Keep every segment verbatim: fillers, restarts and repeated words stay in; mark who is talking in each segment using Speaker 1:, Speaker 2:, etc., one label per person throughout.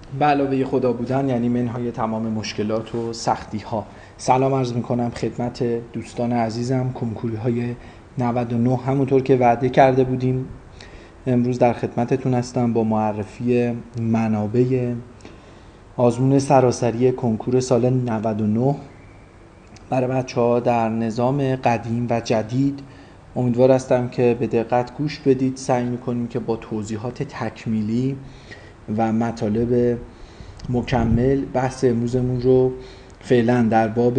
Speaker 1: به علاوه خدا بودن یعنی منهای تمام مشکلات و سختی ها. سلام عرض میکنم خدمت دوستان عزیزم. کنکوری های نود و نه همونطور که وعده کرده بودیم امروز در خدمتتون هستم با معرفی منابع آزمون سراسری کنکور سال نود و نه برای بچه ها در نظام قدیم و جدید. امیدوار هستم که به دقت گوش بدید. سعی میکنیم که با توضیحات تکمیلی و مطالب مکمل بحث امروزمون رو فعلا در باب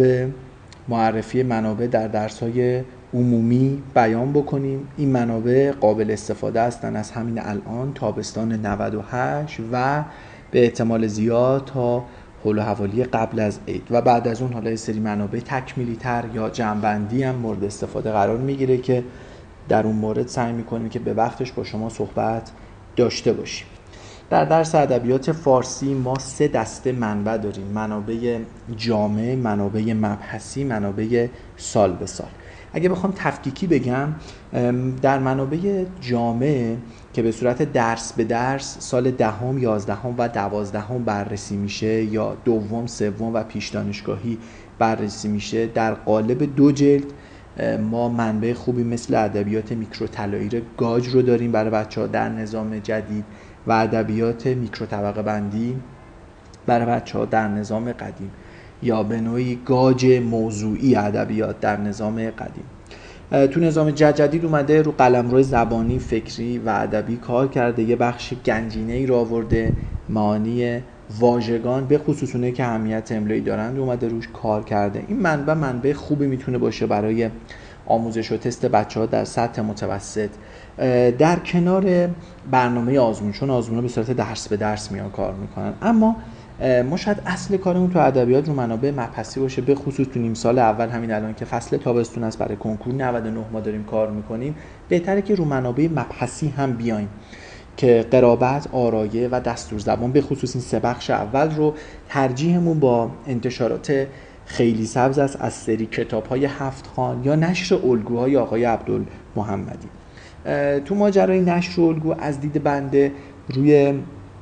Speaker 1: معرفی منابع در درس‌های عمومی بیان بکنیم. این منابع قابل استفاده هستن از همین الان تابستان نود و هشت و به احتمال زیاد تا حول و حوالی قبل از عید و بعد از اون حالا یه سری منابع تکمیلی تر یا جمع‌بندی هم مورد استفاده قرار میگیره که در اون مورد سعی میکنیم که به وقتش با شما صحبت داشته باشیم. در درس ادبیات فارسی ما سه دسته منبع داریم: منابع جامع، منابع مبحثی، منابع سال به سال. اگه بخوام تفکیکی بگم، در منابع جامع که به صورت درس به درس سال دهم، یازدهم و دوازدهم بررسی میشه یا دوم، سوم و پیش دانشگاهی بررسی میشه، در قالب دو جلد ما منبع خوبی مثل ادبیات میکرو طلایی‌ر گاج رو داریم برای بچه‌ها در نظام جدید و ادبیات میکرو طبقه بندی برای بچه‌ها در نظام قدیم یا به نوعی گاج موضوعی ادبیات در نظام قدیم. تو نظام جدید اومده رو قلمرو زبانی، فکری و ادبی کار کرده، یه بخش گنجینه‌ای رو آورده، معانی واژگان به خصوص اونایی که اهمیت املایی دارند اومده روش کار کرده. این منبع منبع خوبی میتونه باشه برای آموزش و تست بچه‌ها در سطح متوسط در کنار برنامه آزمون، چون آزمون‌ها به صورت درس به درس میان کار میکنن. اما ما شاید اصل کارمون تو ادبیات رو منابع مبحثی باشه، به خصوص تو نیم سال اول همین الان که فصل تابستون است برای کنکور نود و نه ما داریم کار میکنیم. بهتره که رو منابع مبحثی هم بیایم که قرابت، آرایه و دستور زبان به خصوص این سه بخش اول رو ترجیحمون با انتشارات خیلی سبز است از سری کتاب‌های هفت خوان یا نشر الگوهای آقای عبدالمحمدی. تو ماجرای نشر الگو از دید بنده روی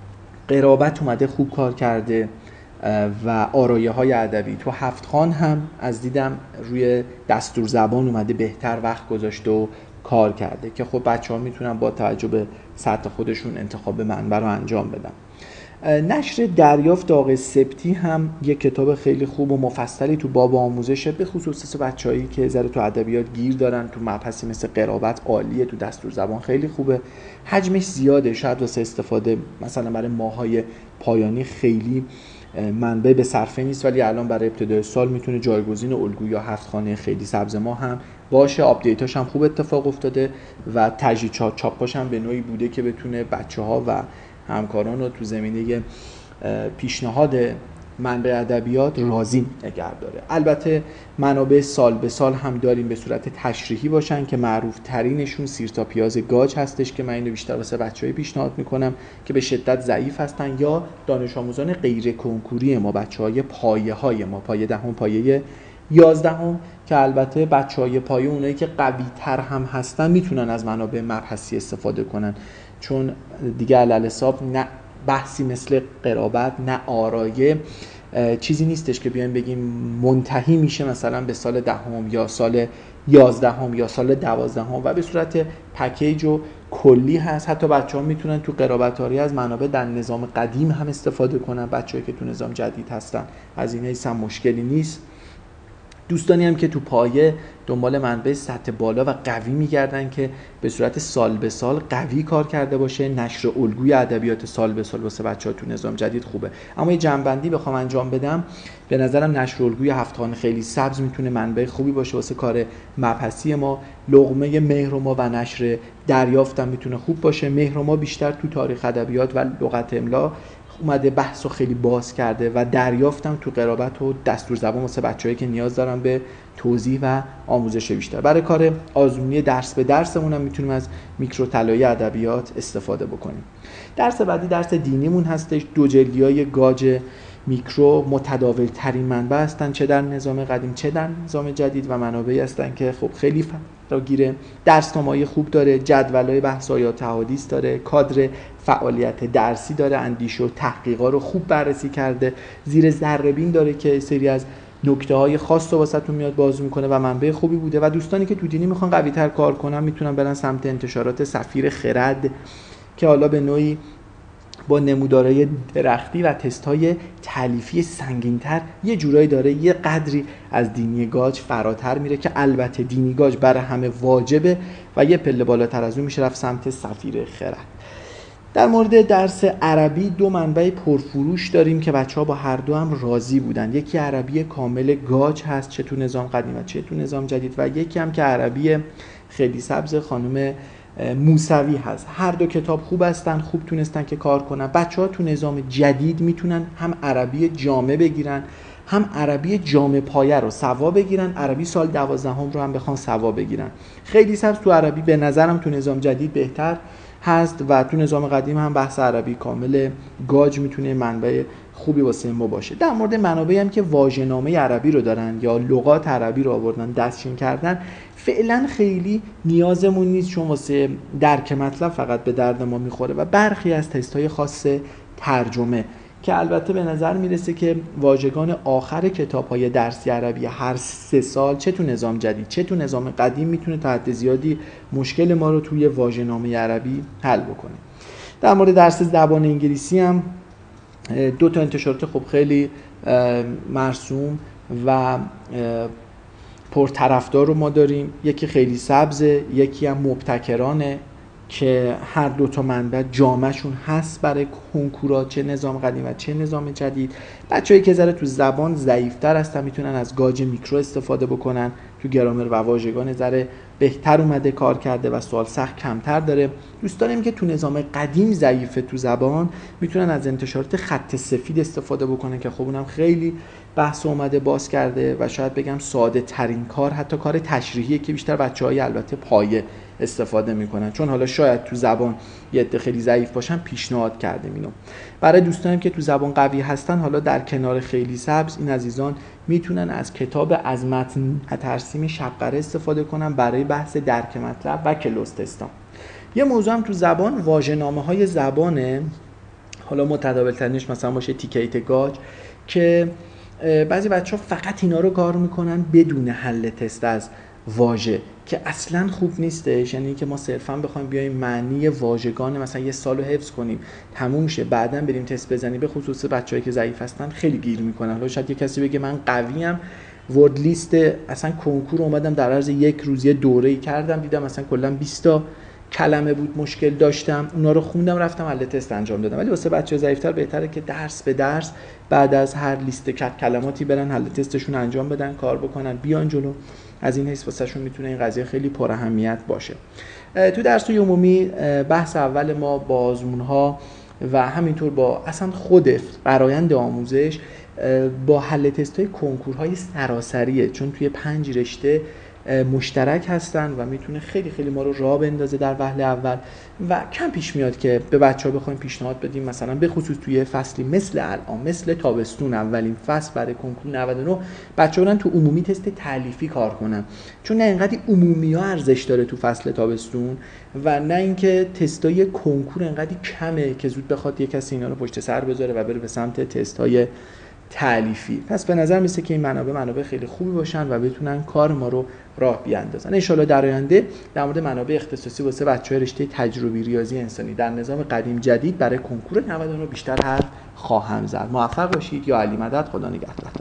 Speaker 1: قرابت اومده خوب کار کرده و آرایه های ادبی. تو هفت خوان هم از دیدم روی دستور زبان اومده بهتر وقت گذاشته و کار کرده که خب بچه ها میتونن با توجه به سطح خودشون انتخاب منبع رو انجام بدن. نشر دریافت آقای سبتی هم یک کتاب خیلی خوب و مفصلی تو باب آموزشه، به خصوص ادبیاتی که ذره تو ادبیات گیر دارن. تو مبحثی مثل قرابت عالیه، تو دستور زبان خیلی خوبه، حجمش زیاده، شاید واسه استفاده مثلا برای ماهای پایانی خیلی منبع به صرفه نیست، ولی الان برای ابتدای سال میتونه جایگزین الگو یا هفت خانه خیلی سبز ما هم باشه. آپدیتاش هم خوب اتفاق افتاده و تجدید چاپاش هم به نوعی بوده که بتونه بچه‌ها و همکاران رو تو زمینه پیشنهاد منبع ادبیات راضی نگه داره. البته منابع سال به سال هم داریم به صورت تشریحی باشن که معروف ترینشون سیرتا پیاز گاج هستش که من اینو بیشتر واسه بچه‌های پیشنهاد میکنم که به شدت ضعیف هستن، یا دانش آموزان غیر کنکوری ما، بچه‌های پایه های ما، پایه دهم، پایه یازدهم، که البته بچه‌های پایه اونایی که قوی تر هم هستن میتونن از منابع مبحثی استفاده کنن، چون دیگه علالحساب نه بحثی مثل قرابت نه آرایه چیزی نیستش که بیایم بگیم منتهی میشه مثلا به سال دهم یا سال یازدهم یا سال دوازدهم و به صورت پکیج و کلی هست. حتی بچه‌ها میتونن تو قرابت‌آری از منابع در نظام قدیم هم استفاده کنن. بچه‌ای که تو نظام جدید هستن از این حیث هم مشکلی نیست. دوستانی هم که تو پایه دنبال منبع سطح بالا و قوی میگردن که به صورت سال به سال قوی کار کرده باشه، نشر الگوی ادبیات سال به سال واسه بچه‌ها تو نظام جدید خوبه. اما یه جنبندی بخوام انجام بدم، به نظرم نشر الگوی هفت خوان خیلی سبز میتونه منبع خوبی باشه واسه کار مبحثی ما. لقمه مهر و ما و نشر دریافت هم میتونه خوب باشه. مهر و ما بیشتر تو تاریخ ادبیات و لغت املا اومده بحث رو خیلی باز کرده و دریافتم تو قرابت و دستور زبان واسه بچه‌هایی که نیاز دارن به توضیح و آموزش بیشتر. برای کار آزمونی درس به درسمون هم میتونیم از میکرو طلایی‌ر ادبیات استفاده بکنیم. درس بعدی درس دینیمون هستش، دو جلدیای گاج میکرو متداول ترین منبع هستن، چه در نظام قدیم چه در نظام جدید، و منابعی هستن که خب خیلی فراگیره، درسنامه‌های خوب داره، جدولای بحث‌آیات احادیث داره، کادر فعالیت درسی داره، اندیشه و تحقیقا رو خوب بررسی کرده، زیر ذره‌بین داره که سری از نکته‌های خاص رو واسهتون میاد باز میکنه و منبع خوبی بوده. و دوستانی که تو دینی میخوان قوی‌تر کار کنن میتونن برن سمت انتشارات سفیر خرد که حالا به نوعی با نمودارهای درختی و تست‌های تالیفی سنگین‌تر یه جورایی داره یه قدری از دینی گاج فراتر میره که البته دینی گاج برای همه واجبه و یه پله بالاتر از اون میشه رفت سمت سفیر خرد. در مورد درس عربی دو منبع پرفروش داریم که بچه‌ها با هر دو هم راضی بودن. یکی عربی کامل گاج هست چه تو نظام قدیم و چه تو نظام جدید، و یکی هم که عربی خیلی سبز خانم موسوی هست. هر دو کتاب خوب هستن، خوب تونستن که کار کنن. بچه‌ها تو نظام جدید میتونن هم عربی جامع بگیرن، هم عربی جامع پایه رو سوا بگیرن، عربی سال دوازدهم رو هم بخوان سوا بگیرن. خیلی سبز تو عربی به نظرم تو نظام جدید بهتر هست و تو نظام قدیم هم بحث عربی کامل گاج میتونه منبع خوبی واسه ما باشه. در مورد منابعی هم که واژه‌نامه عربی رو دارن یا لغات عربی رو آوردن دستچین کردن، فعلا خیلی نیازمون نیست چون واسه درک مطلب فقط به درد ما میخوره، و برخی از تست‌های خاص ترجمه که البته به نظر میرسه که واژگان آخر کتاب‌های درسی عربی هر سه سال چه تو نظام جدید چه تو نظام قدیم میتونه تا حد زیادی مشکل ما رو توی واژه‌نامه عربی حل بکنه. در مورد درس زبان انگلیسی هم دو تا انتشارات خب خیلی مرسوم و پرطرفدار رو ما داریم. یکی خیلی سبزه، یکی هم مبتکرانه که هر دو تا منبع جامعشون هست برای کنکورا چه نظام قدیم و چه نظام جدید. بچه‌ای که ذره تو زبان ضعیف‌تر هستن میتونن از گاج میکرو استفاده بکنن، تو گرامر و واژگان ذره بهتر اومده کار کرده و سوال سخت کمتر داره. دوستانم که تو نظام قدیم ضعیفه تو زبان میتونن از انتشارات خط سفید استفاده بکنن که خب اونم خیلی بحث اومده باز کرده و شاید بگم ساده ترین کار، حتی کار تشریحی که بیشتر بچه‌های البته پایه استفاده میکنن، چون حالا شاید تو زبان یه عده خیلی ضعیف باشن پیشنهاد کردیم اینو. برای دوستانم که تو زبان قوی هستن، حالا در کنار خیلی سبز این عزیزان میتونن از کتاب از متن ترسیم شبقره استفاده کنن برای بحث درک مطلب و کلوز تستا. یه موضوع هم تو زبان واژه‌نامه‌های زبانه، حالا متداول ترینش مثلا باشه تیکیت گاج که بعضی بچه‌ها فقط اینا رو کار میکنن بدون حل تست از واژه که اصلا خوب نیستش. یعنی که ما صرفا بخوایم بیایم معنی واژگان مثلا یه سالو حفظ کنیم تموم شه بعداً بریم تست بزنیم، به خصوص بچه‌هایی که ضعیف هستن خیلی گیر میکنن. حالا شاید یه کسی بگه من قویم، ورد لیست اصلا کنکور اومدم در عرض یک روز یه دوره‌ای کردم، دیدم مثلا کلا بیست تا کلمه بود مشکل داشتم، اونا رو خوندم رفتم حل تست انجام دادم. ولی واسه بچه‌ها ضعیف‌تر بهتره که درس به درس بعد از هر لیست کت کلماتی برن حل تستشون انجام بدن، کار بکنن، بیان جلو. از این حیث واسهشون میتونه این قضیه خیلی پر اهمیت باشه. تو درس‌های عمومی بحث اول ما با آزمون‌ها و همینطور با اصلا خود فرآیند آموزش با حل تست‌های کنکورهای سراسریه، چون توی پنج رشته مشترک هستن و میتونه خیلی خیلی ما رو راه بندازه در وهله اول و کم پیش میاد که به بچه‌ها بخوایم پیشنهاد بدیم مثلا به خصوص توی فصلی مثل الان مثل تابستون اولین فصل برای کنکور نود و نه بچه‌ها برن تو عمومی تست تالیفی کار کنن، چون نه اینقدر عمومی‌ها ارزش داره تو فصل تابستون و نه اینکه تستای کنکور اینقدر کمه که زود بخواد یه کسی اینا رو پشت سر بذاره و بره به سمت تستای تالیفی. پس به نظر میسه که این منابع منابع خیلی خوبی باشن و بتونن کار ما رو راه بیاندازن. ان شاءالله در آینده در مورد منابع اختصاصی واسه بچه‌های رشته تجربی ریاضی انسانی در نظام قدیم جدید برای کنکور نود و نه بیشتر حرف خواهم زد. موفق باشید. یا علی مدد. خدا نگهدار.